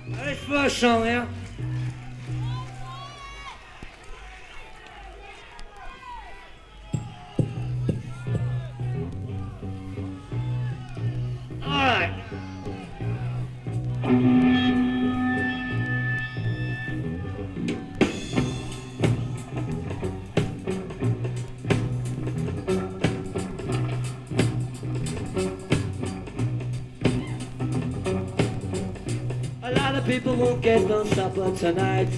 This first song here. Alright. A lot of people won't get no supper tonight.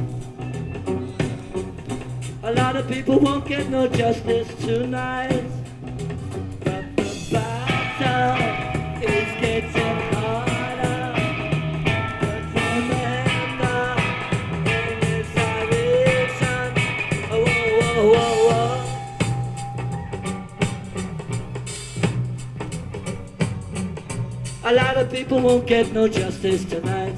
A lot of people won't get no justice tonight. But the battle is getting harder. But remember, in this direction, oh, whoa, whoa, whoa, whoa. A lot of people won't get no justice tonight.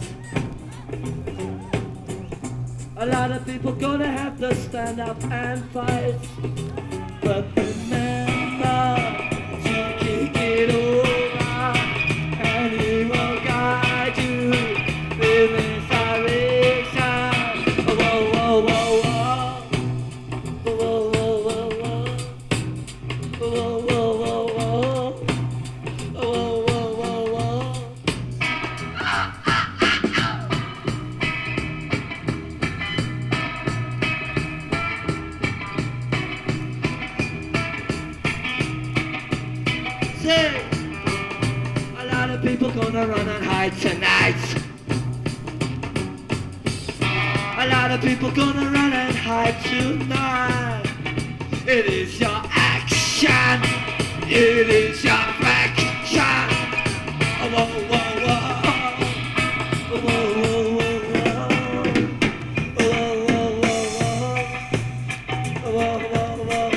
A lot of people gonna have to stand up and fight. But remember to kick it over, and he will guide you in this direction. Whoa, whoa, whoa, whoa. Whoa, whoa, whoa, whoa. Whoa, whoa, whoa, whoa. Whoa, whoa, whoa, whoa. Say, a lot of people gonna run and hide tonight. A lot of people gonna run and hide tonight. It is your action. It is your action. Whoa, whoa, whoa. Whoa, whoa, whoa, whoa. Whoa, whoa, whoa, whoa. Whoa, whoa, whoa,